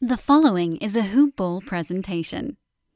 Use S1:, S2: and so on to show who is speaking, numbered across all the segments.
S1: The following is a Hoop Ball presentation.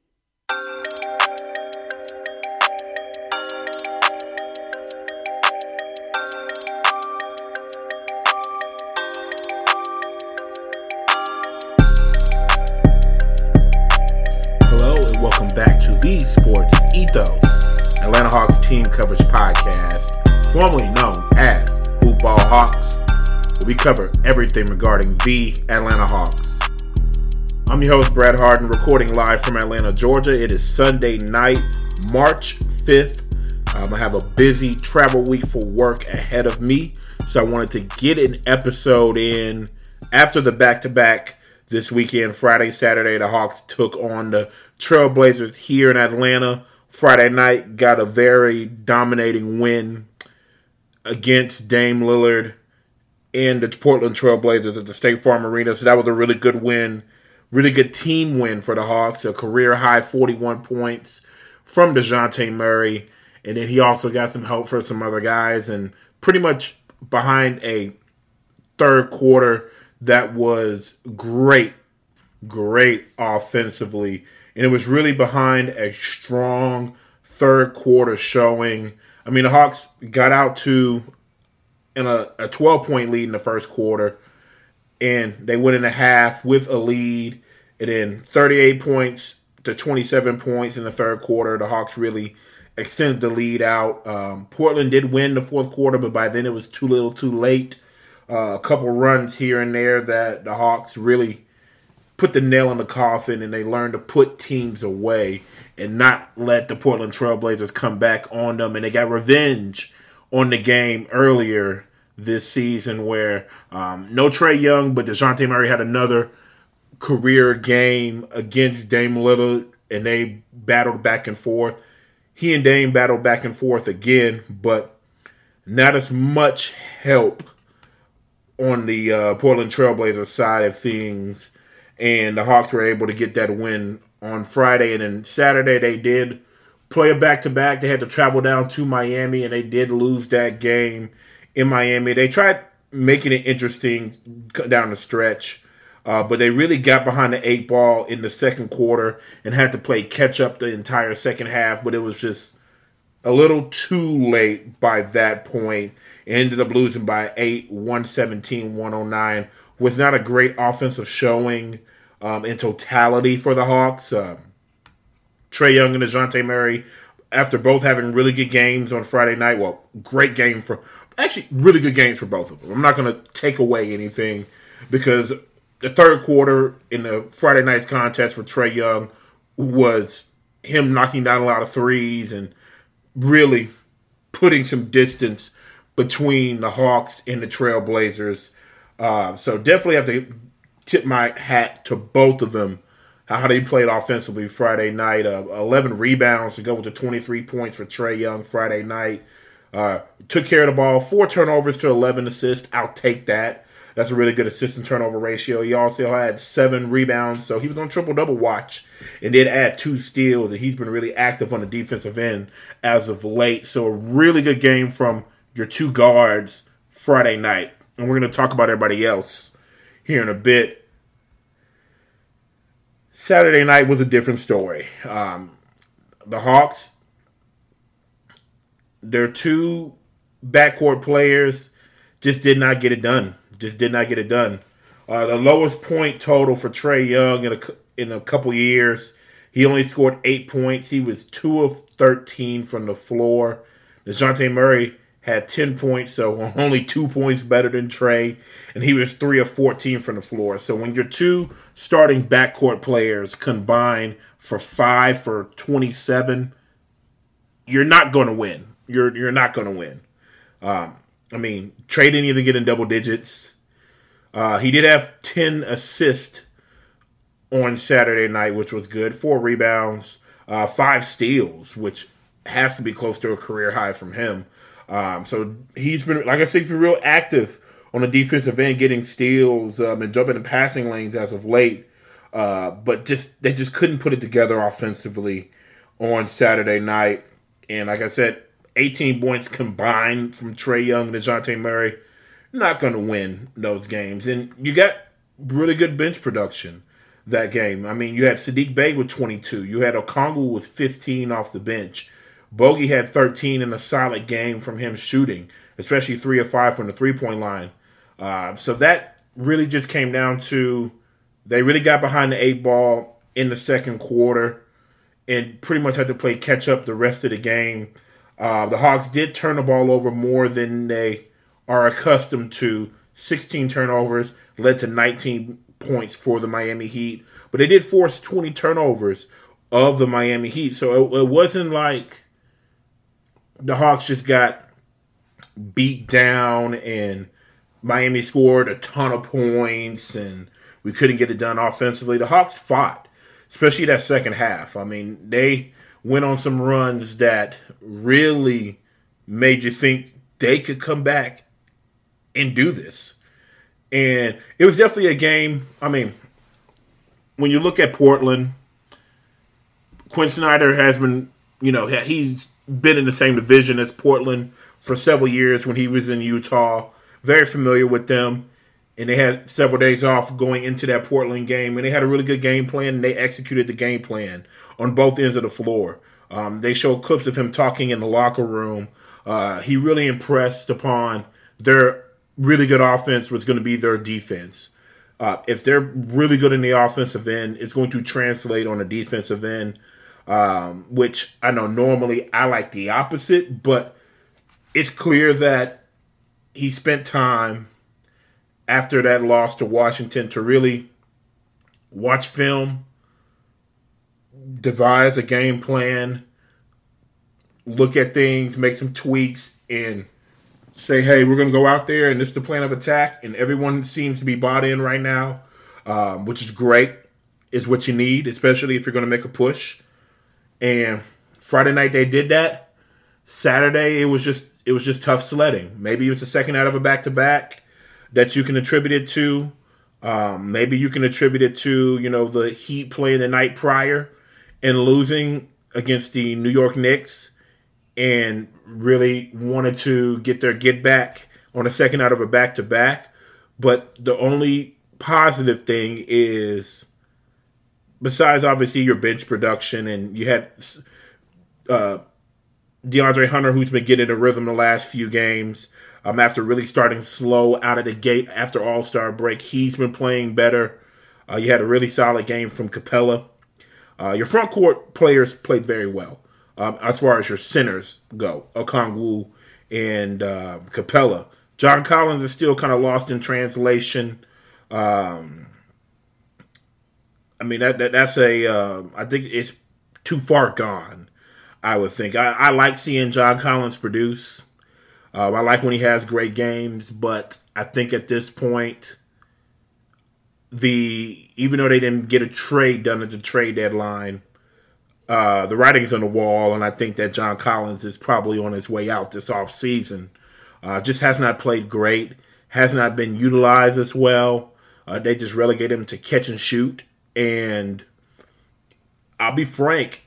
S2: Hello and welcome back to the Sports Ethos, Atlanta Hawks team coverage podcast, formerly known as Hoop Ball Hawks, where we cover everything regarding the Atlanta Hawks. I'm your host, Brad Harden, recording live from Atlanta, Georgia. It is Sunday night, March 5th. I have a busy travel week for work ahead of me, so I wanted to get an episode in after the back-to-back this weekend. Friday, Saturday, the Hawks took on the Trailblazers here in Atlanta. Friday night, got a very dominating win against Dame Lillard and the Portland Trailblazers at the State Farm Arena, so that was a really good win. Really good team win for the Hawks, a career-high 41 points from DeJounte Murray. And then he also got some help for some other guys. And pretty much behind a third quarter that was great offensively. And it was really behind a strong third quarter showing. I mean, the Hawks got out to in a 12-point lead in the first quarter. And they went in a half with a lead, and then 38 points to 27 points in the third quarter. The Hawks really extended the lead out. Portland did win the fourth quarter, but by then it was too little too late. A couple runs here and there that the Hawks really put the nail in the coffin, and they learned to put teams away and not let the Portland Trailblazers come back on them. And they got revenge on the game earlier this season where no Trae Young, but DeJounte Murray had another career game against Dame Lillard, and they battled back and forth. He and Dame battled back and forth again, but not as much help on the Portland Trailblazers side of things, and the Hawks were able to get that win on Friday. And then Saturday they did play a back-to-back. They had to travel down to Miami, and they did lose that game in Miami. They tried making it interesting down the stretch, but they really got behind the eight ball in the second quarter and had to play catch up the entire second half, but it was just a little too late by that point. It ended up losing by 8, 117-109. Was not a great offensive showing in totality for the Hawks. Trae Young and DeJounte Murray, after both having really good games on Friday night, well, great game for actually, really good games for both of them. I'm not going to take away anything because the third quarter in the Friday night's contest for Trae Young was him knocking down a lot of threes and really putting some distance between the Hawks and the Trailblazers. So definitely have to tip my hat to both of them, how they played offensively Friday night. 11 rebounds to go with the 23 points for Trae Young Friday night. Took care of the ball, 4 turnovers to 11 assists. I'll take that. That's a really good assist and turnover ratio. He also had 7 rebounds, so he was on triple-double watch and did add 2 steals, and he's been really active on the defensive end as of late. So a really good game from your 2 guards Friday night. And we're going to talk about everybody else here in a bit. Saturday night was a different story. The Hawks, their 2 backcourt players just did not get it done. The lowest point total for Trae Young in a couple years, he only scored 8 points. He was 2 of 13 from the floor. DeJounte Murray had 10 points, so only 2 points better than Trae, and he was 3 of 14 from the floor. So when your 2 starting backcourt players combine for 5 for 27, you're not going to win. You're not going to win. I mean, Trae didn't even get in double digits. He did have 10 assists on Saturday night, which was good. 4 rebounds, 5 steals, which has to be close to a career high from him. So he's been, like I said, he's been real active on the defensive end, getting steals and jumping in passing lanes as of late. But they just couldn't put it together offensively on Saturday night. And like I said, 18 points combined from Trae Young and DeJounte Murray. Not going to win those games. And you got really good bench production. that game. I mean, you had Sadiq Bey with 22. You had Okongwu with 15 off the bench. Bogey had 13 in a solid game from him shooting, especially 3 of 5 from the three-point line. So that really just came down to they really got behind the 8 ball in the second quarter and pretty much had to play catch-up the rest of the game. The Hawks did turn the ball over more than they are accustomed to. 16 turnovers led to 19 points for the Miami Heat. But they did force 20 turnovers of the Miami Heat. So it wasn't like the Hawks just got beat down and Miami scored a ton of points and we couldn't get it done offensively. The Hawks fought, especially that second half. I mean, they went on some runs that really made you think they could come back and do this. And it was definitely a game. I mean, when you look at Portland, Quinn Snyder has been, he's been in the same division as Portland for several years when he was in Utah. Very familiar with them. And they had several days off going into that Portland game. And they had a really good game plan, and they executed the game plan on both ends of the floor. They showed clips of him talking in the locker room. He really impressed upon their really good offense was going to be their defense. If they're really good in the offensive end, it's going to translate on the defensive end, which I know normally I like the opposite, but it's clear that he spent time after that loss to Washington to really watch film, devise a game plan, look at things, make some tweaks, and say, hey, we're going to go out there and this is the plan of attack. And everyone seems to be bought in right now, which is great, is what you need, especially if you're going to make a push. And Friday night they did that. Saturday it was just tough sledding. Maybe it was the second out of a back-to-back that you can attribute it to. Maybe you can attribute it to, the Heat playing the night prior and losing against the New York Knicks and really wanted to get their get back on a second out of a back-to-back. But the only positive thing is, besides obviously your bench production, and you had DeAndre Hunter, who's been getting a rhythm the last few games, after really starting slow out of the gate after All-Star break. He's been playing better. You had a really solid game from Capella. Your front court players played very well. As far as your centers go, Okongwu and Capella. John Collins is still kind of lost in translation. I mean, that's I think it's too far gone, I would think. I like seeing John Collins produce. I like when he has great games, but I think at this point, even though they didn't get a trade done at the trade deadline, the writing's on the wall, and I think that John Collins is probably on his way out this offseason. Just has not played great, has not been utilized as well. They just relegate him to catch and shoot, and I'll be frank,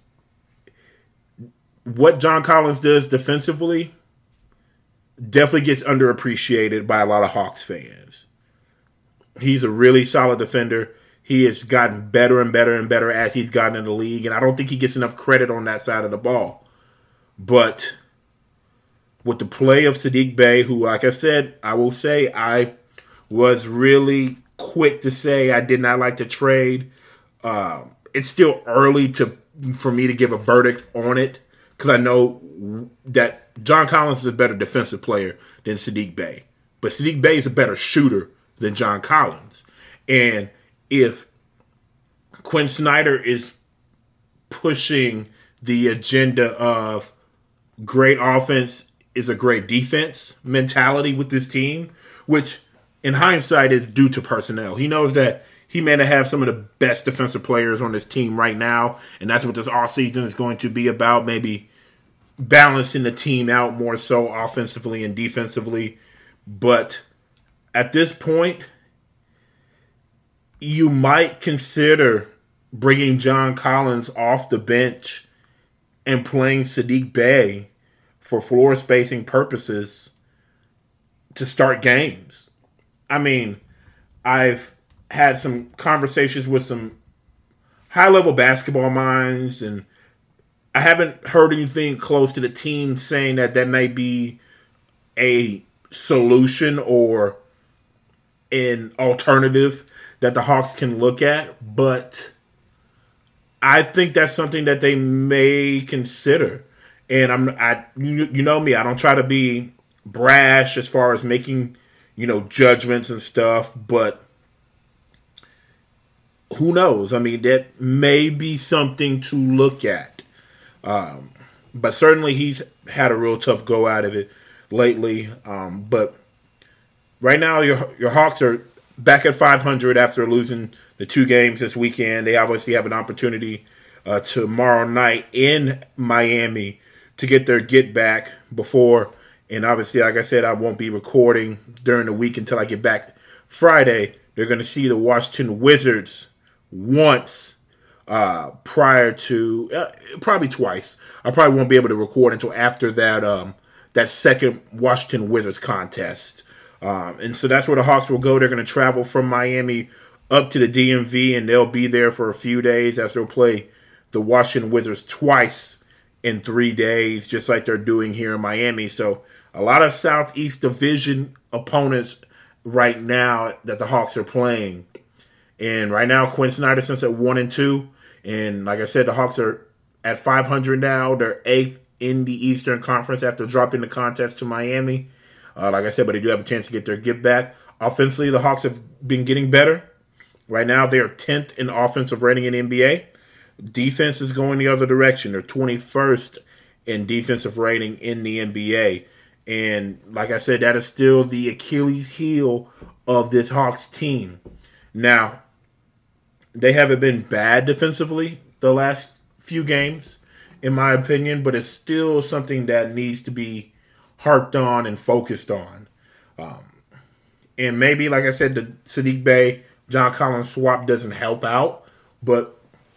S2: what John Collins does defensively definitely gets underappreciated by a lot of Hawks fans. He's a really solid defender. He has gotten better and better and better as he's gotten in the league, and I don't think he gets enough credit on that side of the ball. But with the play of Sadiq Bey, who, like I said, I will say I was really quick to say I did not like the trade. It's still early for me to give a verdict on it because I know that John Collins is a better defensive player than Sadiq Bey. But Sadiq Bey is a better shooter than John Collins. And if Quinn Snyder is pushing the agenda of great offense is a great defense mentality with this team, which in hindsight is due to personnel. He knows that he may not have some of the best defensive players on this team right now, and that's what this offseason is going to be about, maybe balancing the team out more so offensively and defensively. But at this point, you might consider bringing John Collins off the bench and playing Sadiq Bey for floor spacing purposes to start games. I mean, I've had some conversations with some high-level basketball minds, and I haven't heard anything close to the team saying that may be a solution or an alternative that the Hawks can look at, but I think that's something that they may consider. And you know me, I don't try to be brash as far as making, judgments and stuff, but who knows? I mean, that may be something to look at. But certainly he's had a real tough go out of it lately. But right now, your Hawks are back at 500 after losing the 2 games this weekend. They obviously have an opportunity tomorrow night in Miami to get their get back before. And obviously, like I said, I won't be recording during the week until I get back Friday. They're going to see the Washington Wizards once prior to probably twice. I probably won't be able to record until after that second Washington Wizards contest. And so that's where the Hawks will go. They're going to travel from Miami up to the DMV, and they'll be there for a few days as they'll play the Washington Wizards twice in 3 days, just like they're doing here in Miami. So a lot of Southeast Division opponents right now that the Hawks are playing. And right now, Quinn Snyder sits at 1-2. And like I said, the Hawks are at 500 now. They're 8th in the Eastern Conference after dropping the contest to Miami. Like I said, but they do have a chance to get their get back. Offensively, the Hawks have been getting better. Right now, they are 10th in offensive rating in NBA. Defense is going the other direction. They're 21st in defensive rating in the NBA. And like I said, that is still the Achilles heel of this Hawks team. Now, they haven't been bad defensively the last few games, in my opinion, but it's still something that needs to be harped on and focused on. And maybe, like I said, the Saddiq Bey, John Collins swap doesn't help out, but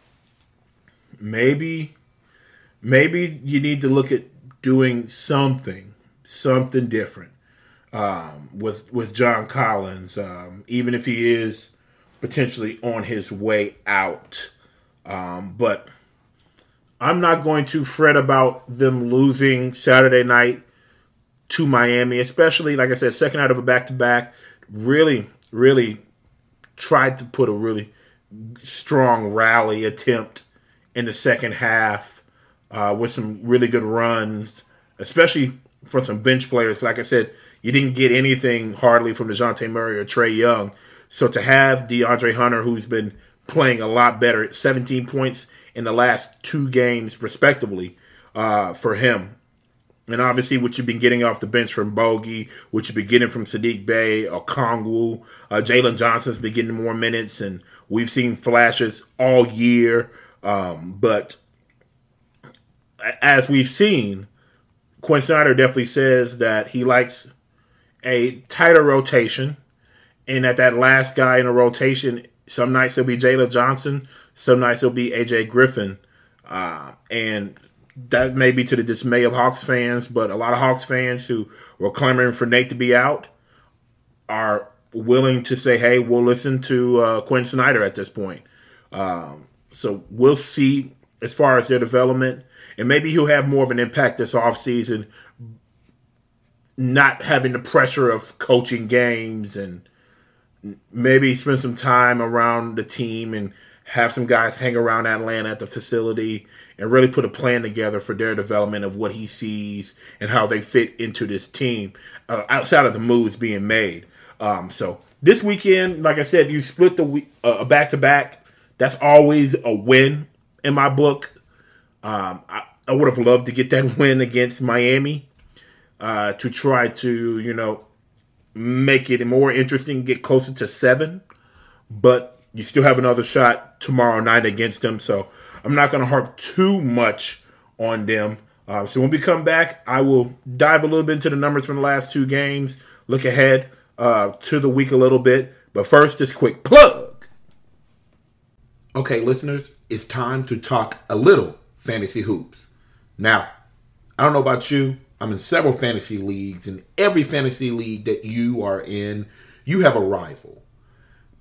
S2: maybe you need to look at doing something different with John Collins, even if he is potentially on his way out. But I'm not going to fret about them losing Saturday night to Miami, especially, like I said, second out of a back-to-back. Really, really tried to put a really strong rally attempt in the second half with some really good runs, especially for some bench players. Like I said, you didn't get anything hardly from DeJounte Murray or Trae Young. So to have DeAndre Hunter, who's been playing a lot better, at 17 points in the last 2 games, respectively, for him. And obviously what you've been getting off the bench from Bogey, what you've been getting from Saddiq Bey, Okongwu, Jalen Johnson's been getting more minutes, and we've seen flashes all year. But as we've seen, Quinn Snyder definitely says that he likes a tighter rotation, and that last guy in a rotation, some nights it'll be Jalen Johnson, some nights it'll be AJ Griffin. And that may be to the dismay of Hawks fans, but a lot of Hawks fans who were clamoring for Nate to be out are willing to say, hey, we'll listen to Quinn Snyder at this point. So we'll see as far as their development. And maybe he'll have more of an impact this offseason, not having the pressure of coaching games, and maybe spend some time around the team and have some guys hang around Atlanta at the facility and really put a plan together for their development of what he sees and how they fit into this team outside of the moves being made. So this weekend, like I said, you split the back-to-back. That's always a win in my book. I would have loved to get that win against Miami to try to, make it more interesting, get closer to 7. But you still have another shot tomorrow night against them, so I'm not going to harp too much on them. So when we come back, I will dive a little bit into the numbers from the last 2 games, look ahead to the week a little bit. But first, this quick plug. Okay, listeners, it's time to talk a little fantasy hoops. Now, I don't know about you, I'm in several fantasy leagues, and every fantasy league that you are in, you have a rival.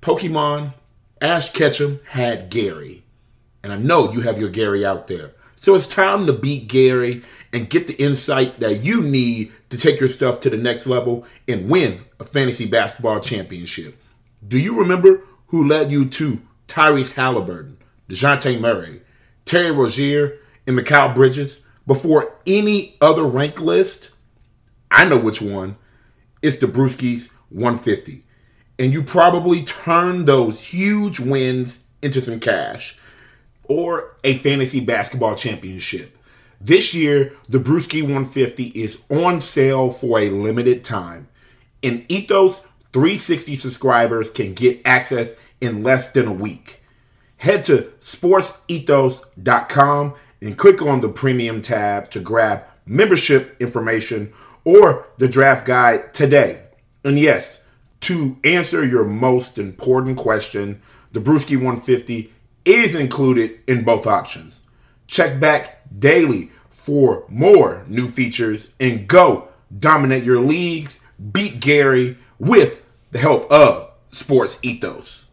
S3: Pokemon Ash Ketchum had Gary. And I know you have your Gary out there. So it's time to beat Gary and get the insight that you need to take your stuff to the next level and win a fantasy basketball championship. Do you remember who led you to Tyrese Halliburton, DeJounte Murray, Terry Rozier, and Mikal Bridges before any other rank list? I know which one. It's the Brewskis 150. And you probably turned those huge wins into some cash or a fantasy basketball championship. This year, the Brewski 150 is on sale for a limited time. And Ethos 360 subscribers can get access in less than a week. Head to sportsethos.com and click on the premium tab to grab membership information or the draft guide today. And yes, to answer your most important question, the Brewski 150 is included in both options. Check back daily for more new features and go dominate your leagues, beat Gary with the help of Sports Ethos.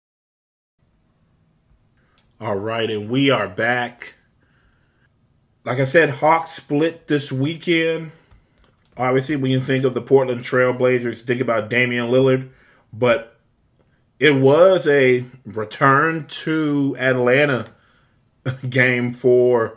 S2: All right, and we are back. Like I said, Hawks split this weekend. Obviously, when you think of the Portland Trail Blazers, think about Damian Lillard, but it was a return to Atlanta game for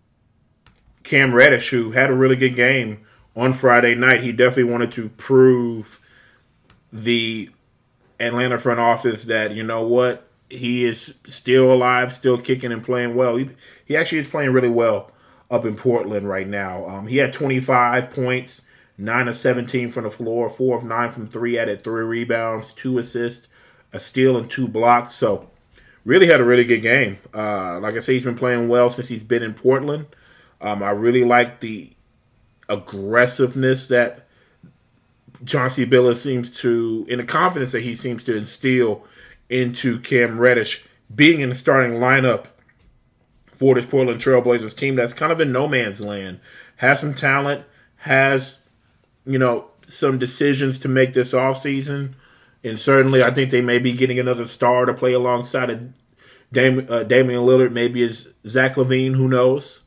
S2: Cam Reddish, who had a really good game on Friday night. He definitely wanted to prove the Atlanta front office that, you know what, he is still alive, still kicking and playing well. He actually is playing really well up in Portland right now. He had 25 points, 9 of 17 from the floor, 4 of 9 from 3, added 3 rebounds, 2 assists, a steal, and 2 blocks. So really had a really good game. Like I say, he's been playing well since he's been in Portland. I really like the aggressiveness that Chauncey Billups seems to, and the confidence that he seems to instill into Cam Reddish being in the starting lineup for this Portland Trail Blazers team that's kind of in no man's land. Has some talent, has, some decisions to make this offseason. And certainly I think they may be getting another star to play alongside of Damian Lillard. Maybe it's Zach LaVine, who knows.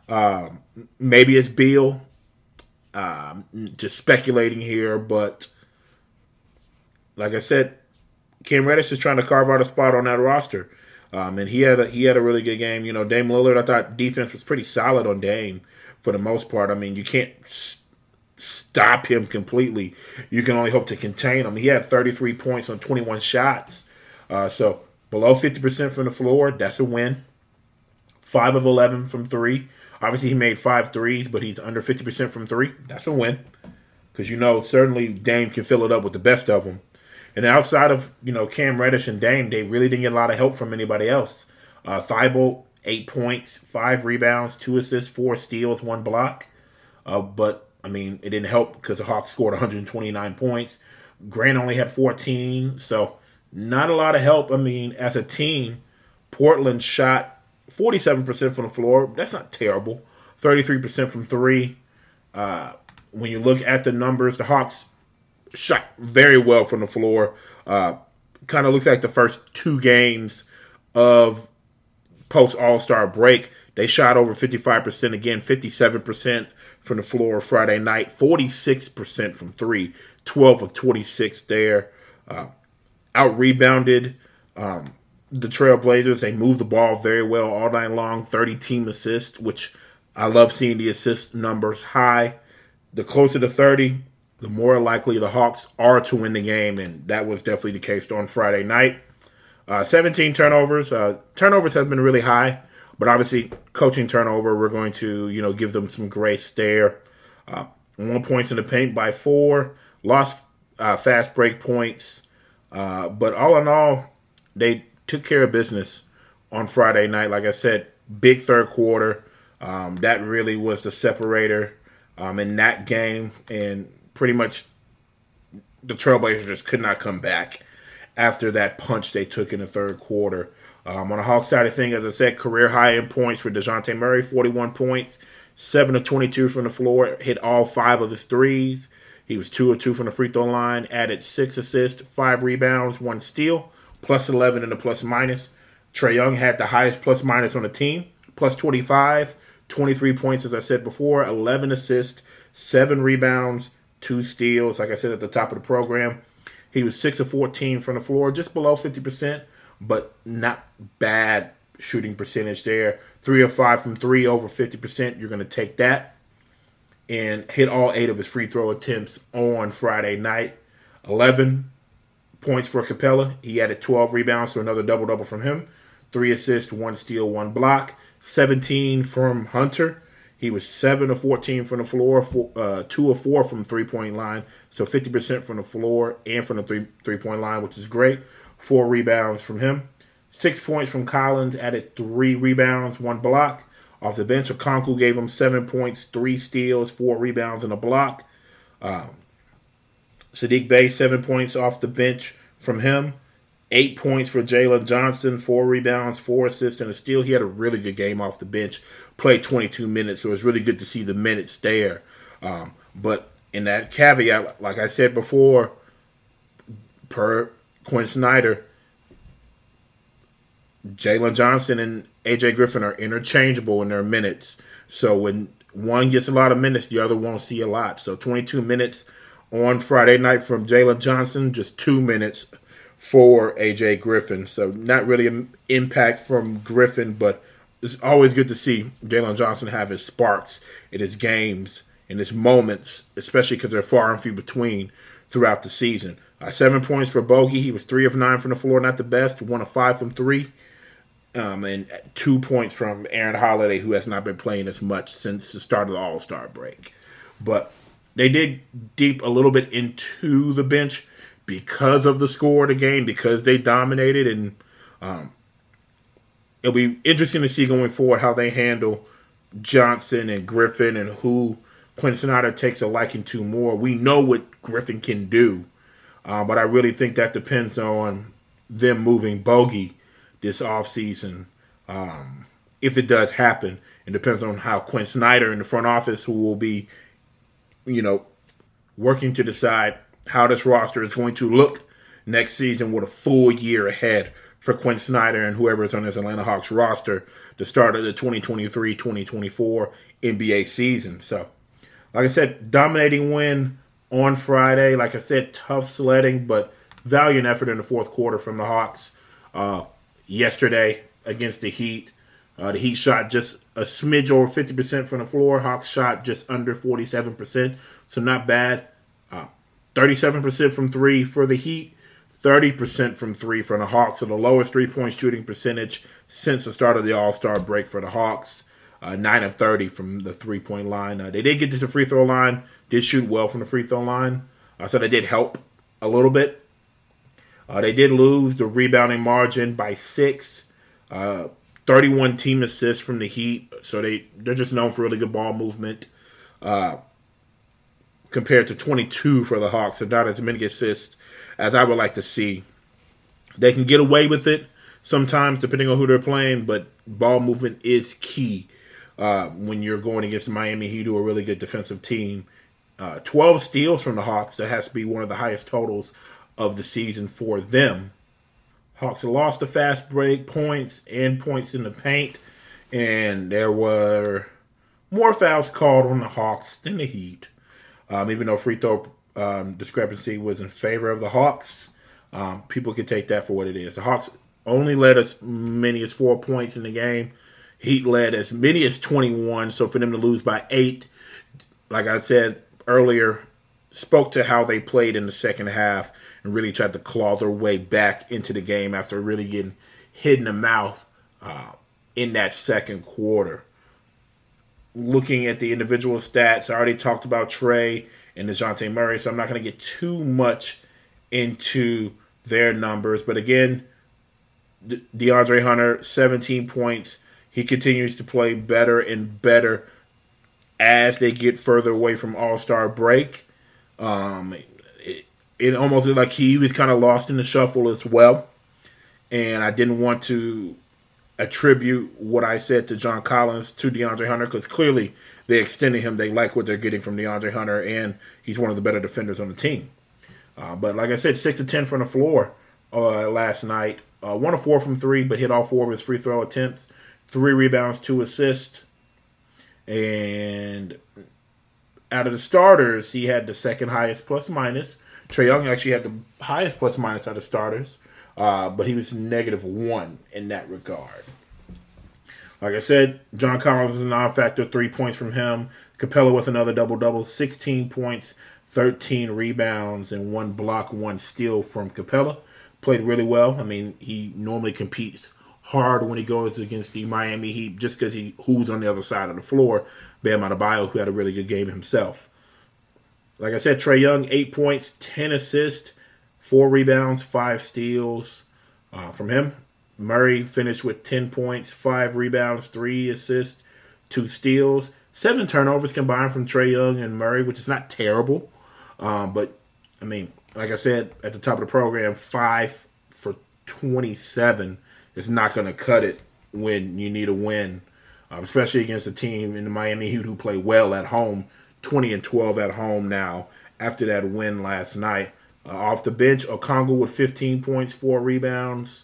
S2: Maybe it's Beal. Just speculating here, but like I said, Cam Reddish is trying to carve out a spot on that roster. And he had a really good game. Dame Lillard, I thought defense was pretty solid on Dame for the most part. I mean, you can't stop him completely. You can only hope to contain him. He had 33 points on 21 shots. So below 50% from the floor, that's a win. 5 of 11 from 3. Obviously, he made 5 threes, but he's under 50% from 3. That's a win. Because, certainly Dame can fill it up with the best of them. And outside of, Cam Reddish and Dame, they really didn't get a lot of help from anybody else. Thibault, 8 points, 5 rebounds, 2 assists, 4 steals, 1 block. But, it didn't help because the Hawks scored 129 points. Grant only had 14, so not a lot of help. As a team, Portland shot 47% from the floor. That's not terrible. 33% from 3. When you look at the numbers, the Hawks shot very well from the floor. Kind of looks like the first 2 games of post All-Star break. They shot over 55% again, 57% from the floor Friday night, 46% from 3, 12 of 26 there. Out-rebounded the Trailblazers. They moved the ball very well all night long, 30 team assists, which I love seeing the assist numbers high. The closer to 30, the more likely the Hawks are to win the game, and that was definitely the case on Friday night. 17 turnovers. Turnovers has been really high, but obviously coaching turnover, we're going to, give them some grace there. 1 points in the paint by 4. Lost fast break points. But all in all, they took care of business on Friday night. Like I said, big third quarter. That really was the separator in that game, and pretty much the Trailblazers just could not come back after that punch they took in the third quarter. On the Hawks side of things, as I said, career high in points for DeJounte Murray, 41 points, 7 of 22 from the floor, hit all 5 of his threes. He was 2 of 2 from the free throw line, added 6 assists, 5 rebounds, 1 steal, plus 11 in the plus minus. Trae Young had the highest plus minus on the team, plus 25, 23 points, as I said before, 11 assists, 7 rebounds, 2 steals, like I said at the top of the program. He was 6 of 14 from the floor, just below 50%, but not bad shooting percentage there. 3 of 5 from 3, over 50%. You're going to take that. And hit all 8 of his free throw attempts on Friday night. 11 points for Capella. He added 12 rebounds, so another double-double from him. 3 assists, 1 steal, 1 block. 17 from Hunter. He was 7 of 14 from the floor, 2 of 4 from three-point line. So 50% from the floor and from the three-point line, which is great. 4 rebounds from him. 6 points from Collins, added 3 rebounds, 1 block. Off the bench, Okonkwo gave him 7 points, 3 steals, 4 rebounds, and a block. Saddiq Bey, 7 points off the bench from him. 8 points for Jalen Johnson, 4 rebounds, 4 assists, and a steal. He had a really good game off the bench. Played 22 minutes, so it was really good to see the minutes there. But in that caveat, like I said before, per Quinn Snyder, Jalen Johnson and AJ Griffin are interchangeable in their minutes. So when one gets a lot of minutes, the other won't see a lot. So 22 minutes on Friday night from Jalen Johnson, just 2 minutes for AJ Griffin. So not really an impact from Griffin, but it's always good to see Jalen Johnson have his sparks in his games, in his moments, especially because they're far and few between throughout the season. 7 points for Bogey. He was 3 of 9 from the floor, not the best. 1 of 5 from 3. And 2 points from Aaron Holiday, who has not been playing as much since the start of the All-Star break. But they did deep a little bit into the bench because of the score of the game, because they dominated. And it'll be interesting to see going forward how they handle Johnson and Griffin and who Quinn Snyder takes a liking to more. We know what Griffin can do, but I really think that depends on them moving Bogey this offseason. If it does happen, it depends on how Quinn Snyder in the front office, who will be, working to decide how this roster is going to look next season with a full year ahead for Quinn Snyder and whoever is on this Atlanta Hawks roster to start of the 2023-2024 NBA season. So, like I said, dominating win on Friday. Like I said, tough sledding, but valiant effort in the fourth quarter from the Hawks. Yesterday against the Heat. The Heat shot just a smidge over 50% from the floor. Hawks shot just under 47%, so not bad. 37% from 3 for the Heat, 30% from 3 from the Hawks, so the lowest three-point shooting percentage since the start of the All-Star break for the Hawks. 9 of 30 from the three-point line. They did get to the free throw line, did shoot well from the free throw line, so that did help a little bit. They did lose the rebounding margin by 6. 31 team assists from the Heat, so they're just known for really good ball movement. Compared to 22 for the Hawks, so not as many assists as I would like to see. They can get away with it sometimes, depending on who they're playing, but ball movement is key when you're going against the Miami Heat, who are a really good defensive team. 12 steals from the Hawks. That has to be one of the highest totals of the season for them. Hawks lost the fast break points and points in the paint, and there were more fouls called on the Hawks than the Heat. Even though free throw discrepancy was in favor of the Hawks, people could take that for what it is. The Hawks only led as many as 4 points in the game. Heat led as many as 21, so for them to lose by 8, like I said earlier, spoke to how they played in the second half and really tried to claw their way back into the game after really getting hit in the mouth in that second quarter. Looking at the individual stats, I already talked about Trae and DeJounte Murray, so I'm not going to get too much into their numbers. But again, DeAndre Hunter, 17 points. He continues to play better and better as they get further away from All-Star break. It almost looked like he was kind of lost in the shuffle as well. And I didn't want to attribute what I said to John Collins to DeAndre Hunter, because clearly they extended him. They like what they're getting from DeAndre Hunter, and he's one of the better defenders on the team. But like I said, 6 of 10 from the floor. last night. 1 of 4 from 3, but hit all 4 of his free throw attempts. 3 rebounds, 2 assists. And out of the starters, he had the second highest plus minus. Trae Young actually had the highest plus minus out of starters, but he was -1 in that regard. Like I said, John Collins was a non-factor, 3 points from him. Capella with another double-double, 16 points, 13 rebounds, and 1 block, 1 steal from Capella. Played really well. I mean, he normally competes hard when he goes against the Miami Heat just because who's on the other side of the floor. Bam Adebayo, who had a really good game himself. Like I said, Trae Young, 8 points, 10 assists, 4 rebounds, 5 steals from him. Murray finished with 10 points, 5 rebounds, 3 assists, 2 steals. 7 turnovers combined from Trae Young and Murray, which is not terrible. But, I mean, like I said at the top of the program, 5 for 27 is not going to cut it when you need a win, especially against a team in the Miami Heat who play well at home, 20-12 at home now after that win last night. Off the bench, Okongwu with 15 points, 4 rebounds,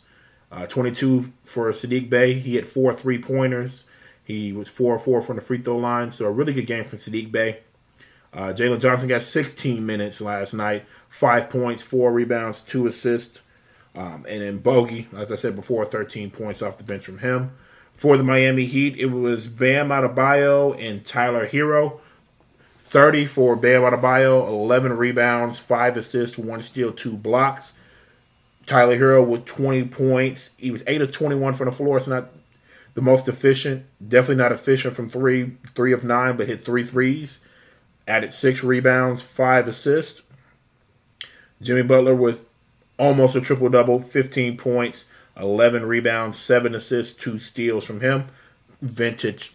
S2: 22 for Saddiq Bey. He had 4 3-pointers. He was 4-4 from the free throw line, so a really good game from Saddiq Bey. Jalen Johnson got 16 minutes last night, 5 points, 4 rebounds, 2 assists. And then Bogey, as I said before, 13 points off the bench from him. For the Miami Heat, it was Bam Adebayo and Tyler Hero. 30 for Bam Adebayo, 11 rebounds, 5 assists, 1 steal, 2 blocks. Tyler Hero with 20 points. He was 8 of 21 from the floor. It's not the most efficient. Definitely not efficient from 3 of 9, but hit 3 threes. Added 6 rebounds, 5 assists. Jimmy Butler with almost a triple-double, 15 points, 11 rebounds, 7 assists, 2 steals from him. Vintage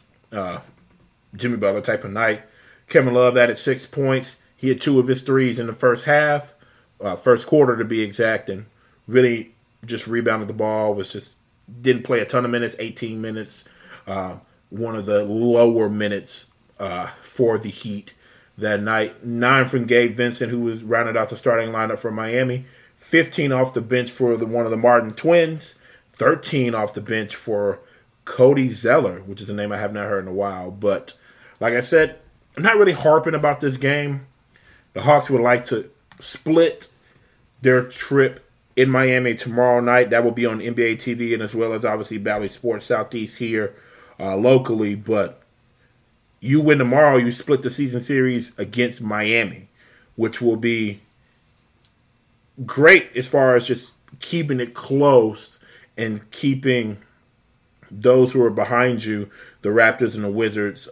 S2: Jimmy Butler type of night. Kevin Love added 6 points. He had 2 of his threes in the first half, first quarter to be exact, and really just rebounded the ball. Didn't play a ton of minutes, 18 minutes. One of the lower minutes for the Heat that night. 9 from Gabe Vincent, who was rounded out the starting lineup for Miami. 15 off the bench for one of the Martin twins. 13 off the bench for Cody Zeller, which is a name I have not heard in a while. But like I said, I'm not really harping about this game. The Hawks would like to split their trip in Miami tomorrow night. That will be on NBA TV and as well as obviously Bally Sports Southeast here locally. But you win tomorrow, you split the season series against Miami, which will be great as far as just keeping it close and keeping those who are behind you, the Raptors and the Wizards,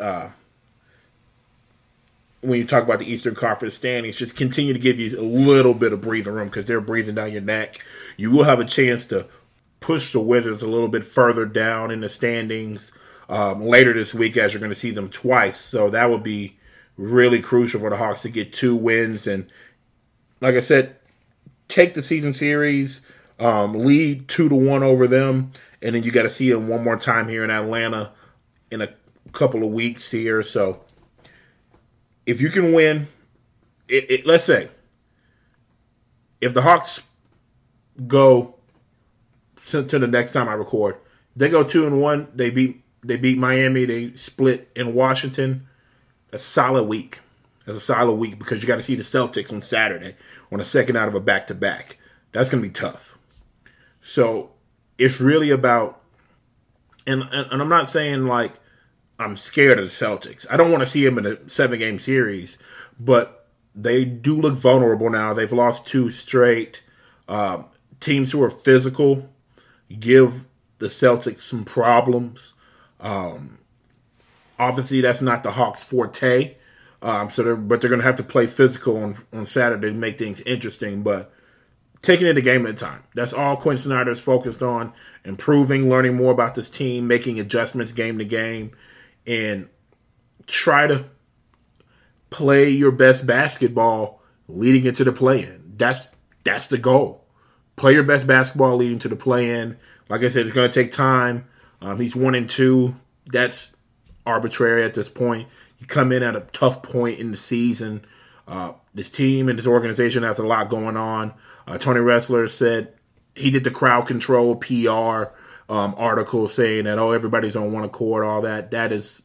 S2: when you talk about the Eastern Conference standings, just continue to give you a little bit of breathing room because they're breathing down your neck. You will have a chance to push the Wizards a little bit further down in the standings later this week, as you're going to see them twice. So that would be really crucial for the Hawks to get 2 wins. And like I said, take the season series, lead 2-1 over them, and then you got to see them one more time here in Atlanta in a couple of weeks here. So if you can win, let's say, if the Hawks go to the next time I record, they go 2-1, they beat Miami, they split in Washington. That's a solid week. That's a solid week because you got to see the Celtics on Saturday on the second out of a back-to-back. That's going to be tough. So it's really about, and I'm not saying like I'm scared of the Celtics. I don't want to see them in a 7-game series, but they do look vulnerable now. They've lost 2 straight. Teams who are physical give the Celtics some problems. Obviously, that's not the Hawks' forte. But they're going to have to play physical on Saturday to make things interesting. But taking it a game at a time. That's all Quinn Snyder is focused on. Improving, learning more about this team, making adjustments game to game, and try to play your best basketball leading into the play-in. That's the goal. Play your best basketball leading to the play-in. Like I said, it's going to take time. He's 1-2. That's arbitrary at this point. You come in at a tough point in the season. This team and this organization has a lot going on. Tony Ressler said he did the crowd control PR article saying that, oh, everybody's on one accord, all that. That is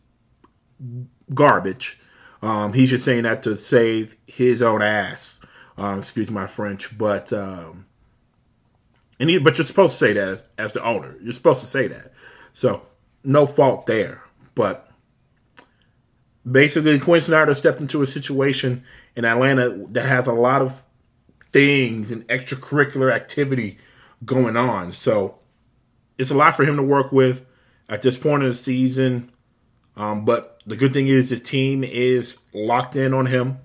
S2: garbage. He's just saying that to save his own ass. Excuse my French, but but you're supposed to say that as the owner. You're supposed to say that. So no fault there. But basically, Quinn Snyder stepped into a situation in Atlanta that has a lot of things and extracurricular activity going on. So it's a lot for him to work with at this point of the season. But the good thing is his team is locked in on him.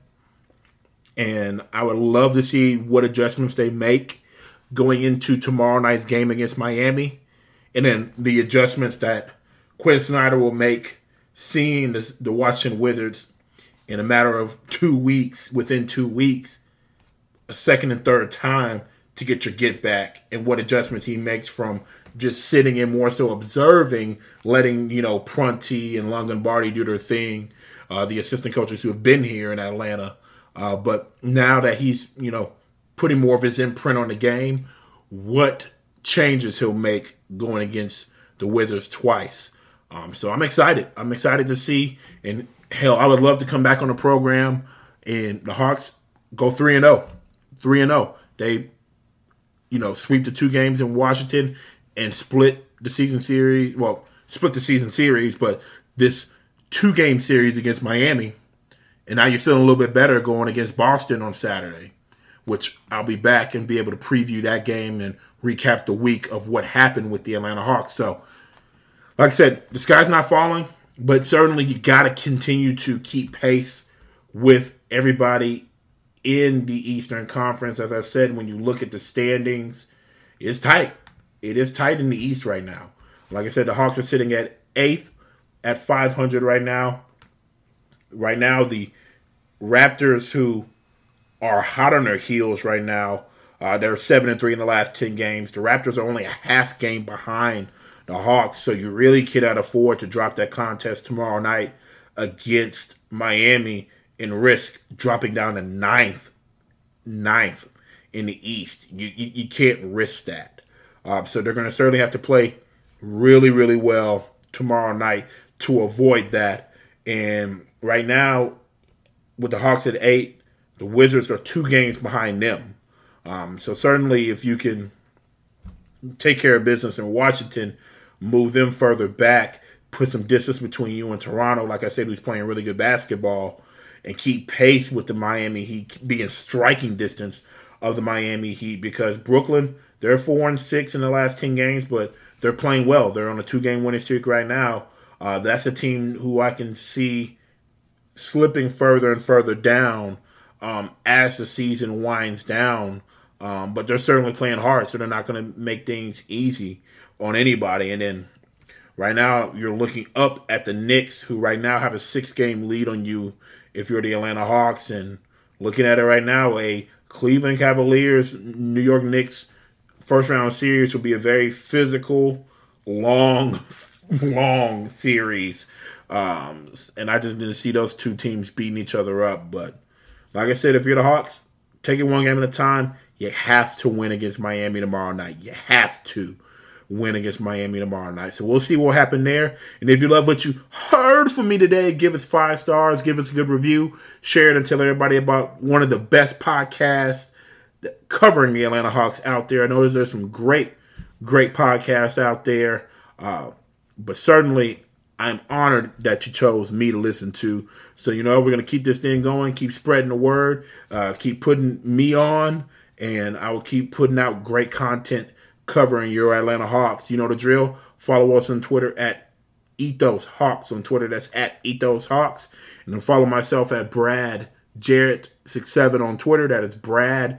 S2: And I would love to see what adjustments they make going into tomorrow night's game against Miami. And then the adjustments that Quinn Snyder will make seeing the Washington Wizards in a matter of 2 weeks, within 2 weeks, a second and third time to get your get back, and what adjustments he makes from just sitting and more so observing, letting, Prunty and Longobardi do their thing, the assistant coaches who have been here in Atlanta. But now that he's, putting more of his imprint on the game, what changes he'll make going against the Wizards twice. So I'm excited. I'm excited to see. And hell, I would love to come back on the program and the Hawks go 3-0. 3-0. They, sweep the 2 games in Washington and split the season series. Well, split the season series, but this 2-game series against Miami. And now you're feeling a little bit better going against Boston on Saturday, which I'll be back and be able to preview that game and recap the week of what happened with the Atlanta Hawks. So, like I said, the sky's not falling, but certainly you got to continue to keep pace with everybody in the Eastern Conference. As I said, when you look at the standings, it's tight. It is tight in the East right now. Like I said, the Hawks are sitting at 8th at 500 right now. Right now, the Raptors, who are hot on their heels right now, they're 7-3 in the last 10 games. The Raptors are only a half game behind the Hawks, so you really cannot afford to drop that contest tomorrow night against Miami and risk dropping down to ninth in the East. You can't risk that. So they're going to certainly have to play really, really well tomorrow night to avoid that. And right now, with the Hawks at 8, the Wizards are 2 games behind them. So certainly if you can take care of business in Washington, move them further back, put some distance between you and Toronto, like I said, who's playing really good basketball, and keep pace with the Miami Heat, be in striking distance of the Miami Heat, because Brooklyn, they're 4-6 in the last 10 games, but they're playing well. They're on a 2-game winning streak right now. That's a team who I can see slipping further and further down as the season winds down. But they're certainly playing hard, so they're not going to make things easy on anybody. And then right now you're looking up at the Knicks, who right now have a 6-game lead on you if you're the Atlanta Hawks. And looking at it right now, a Cleveland Cavaliers, New York Knicks first-round series will be a very physical, long series. And I just didn't see those two teams beating each other up. But like I said, if you're the Hawks, take it one game at a time. You have to win against Miami tomorrow night. You have to win against Miami tomorrow night. So we'll see what happened there. And if you love what you heard from me today, give us 5 stars, give us a good review, share it, and tell everybody about one of the best podcasts covering the Atlanta Hawks out there. I know there's some great podcasts out there, but certainly I'm honored that you chose me to listen to. So, we're going to keep this thing going, keep spreading the word, keep putting me on, and I will keep putting out great content covering your Atlanta Hawks. You know the drill. Follow us on Twitter at Ethos Hawks. On Twitter, that's at Ethos Hawks. And then follow myself at Brad Jarrett67 on Twitter. That is Brad,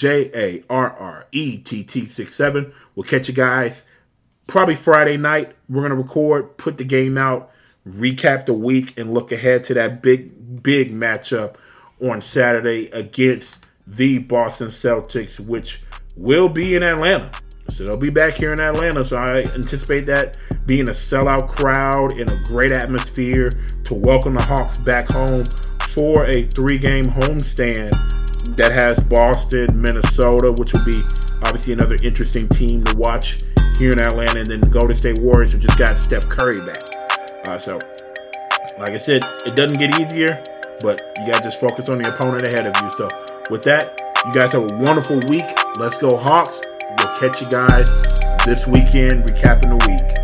S2: JARRETT67. We'll catch you guys probably Friday night. We're going to record, put the game out, recap the week, and look ahead to that big matchup on Saturday against the Boston Celtics, which will be in Atlanta. So they'll be back here in Atlanta. So I anticipate that being a sellout crowd and a great atmosphere to welcome the Hawks back home for a 3-game homestand that has Boston, Minnesota, which will be Obviously, another interesting team to watch here in Atlanta. And then Golden State Warriors who just got Steph Curry back. So, like I said, it doesn't get easier, but you got to just focus on the opponent ahead of you. So, with that, you guys have a wonderful week. Let's go Hawks. We'll catch you guys this weekend, recapping the week.